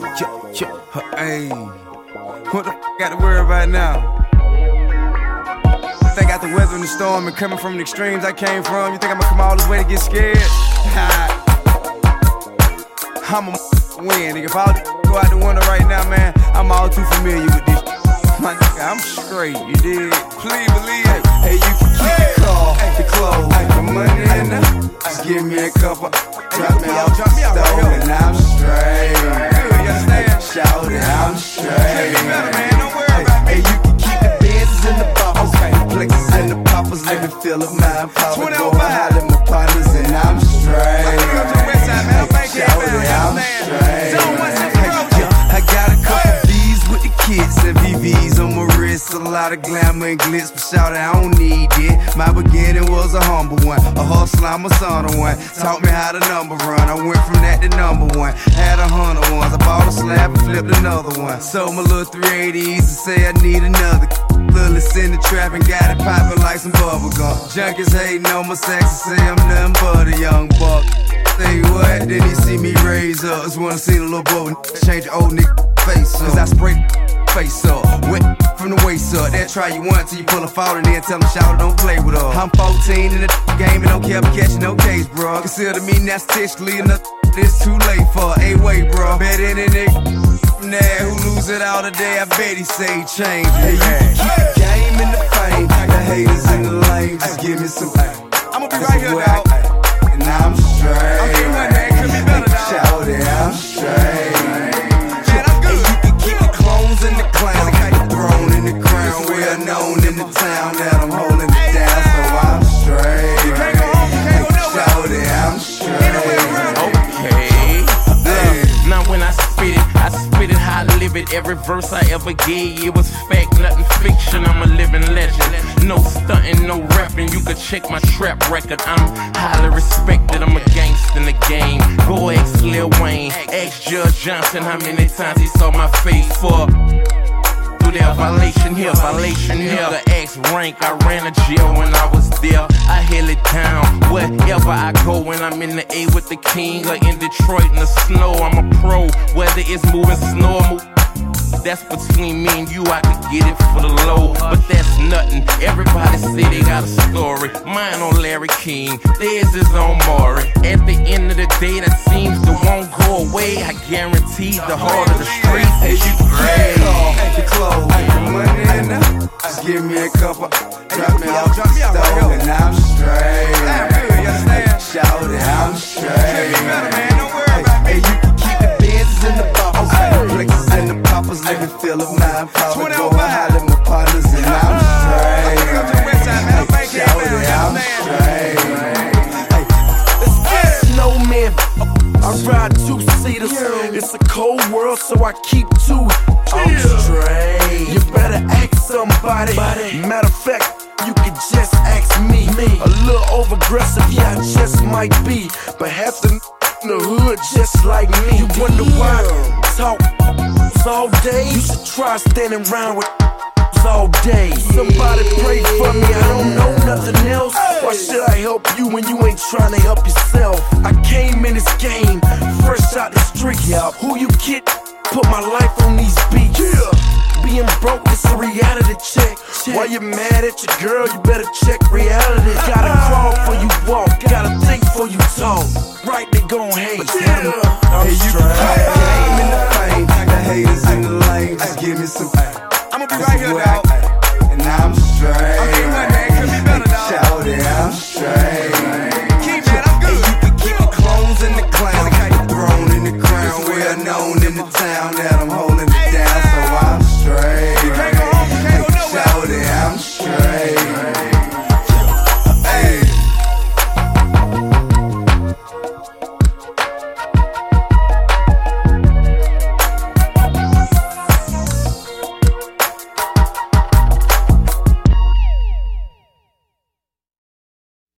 Hey, what the got to worry about now? Think out the weather and the storm and coming from the extremes I came from. You think I'ma come all this way to get scared? I'ma win. Nigga, if I go out the window right now, man, I'm all too familiar with this. My nigga, I'm straight, you dig? Please believe it. Hey, you can keep the car, the clothes, the money in there. Just give me a couple, drop me off the stove, and I'm straight. Good, you understand? Shout it, I'm straight. Don't worry about me. Hey, you can keep the Benzes and the boppers, the plexes and the poppers. Let me feel of my power. Go and holler at my partners, and I'm straight. Shout it, I'm straight. I got a couple V's with the kids and VVs on my wrist. A lot of glamour and glitz, but shout it, I don't need it. My beginning was a humble one, a hustler, I'm a son of one. Taught me how to number run, I went from that to number one. Had 100 ones, I bought a slab and flipped another one. Sold my little 380s and say I need another. Lillis in the trap and got it poppin' like some bubble gum. Junkies hating on my sex and say I'm nothing but a young buck. Say what? Then he see me raise up. Just wanna see the little boy change the old nigga face up. Cause I spray face up, wet from the waist up. They'll try you once till you pull a foul and then tell them shout don't play with us. I'm 14 in the game and don't care about catching no case, bro. Consider me statistically enough. It's too late for a wait, bro. Better than a nigga there who lose it all today. I bet he say change. Hey, you can keep the game in the fame. The haters in the lane. Just give me some. I'ma be right here, dog. And I'm straight. I'm getting one day, could be better, dog. Shout it, I'm straight. Man, I'm good. And you can keep the clones and the clowns. The throne in the crown. Well known in the town that I'm holding it down. So I'm straight. You can't go home, you can't go nowhere. Shout it, I'm straight. Now when I spit it how I live it. Every verse I ever gave, it was fact, nothing fiction. I'm a living legend. No stunting, no rapping. You could check my trap record. I'm highly respected. I'm a gangster in the game. Go ask Lil Wayne, ask Judge Johnson how many times he saw my face for. There, violation here, the X rank. I ran a jail when I was there. I held it down wherever I go. When I'm in the A with the king or in Detroit in the snow, I'm a pro. Whether it's moving snow or that's between me and you. I could get it for the low, but that's nothing. Everybody say they got a story. Mine on Larry King, theirs is on Maury. At the end of the day, that seems to won't go away. I guarantee the heart of the streets is great. The clothes, the money in there. Just give me a couple, drop me off the stove, and I'm straight. I'm good, you understand? Shout it, I'm straight. Don't worry about me. Hey, you can keep the Benzes and the boppers, the plexes and the poppers. Let me feel of my power. Go and holler at my partners, and I'm straight. Shout it, I'm straight. Snowman, I ride two-seaters. It's a cold world, so I keep two. I'm straight. You better ask somebody. Matter of fact, you can just ask me. A little over-aggressive, yeah, I just might be. But half the in the hood just like me. You wonder why I talk all day? You should try standing around with all day. Somebody pray for me, I don't know nothing else. Why should I help you when you ain't trying to help yourself? I came in this game, fresh out the street. Who you kid? Put my life on these beats. Being broke is a reality check. While you're mad at your girl, you better check reality. Gotta crawl before you walk, gotta think before you talk. Right, they gon' hate. Hey, you can keep the game in the fame. The haters in the lane. Just give me some. I'ma be right here, dog.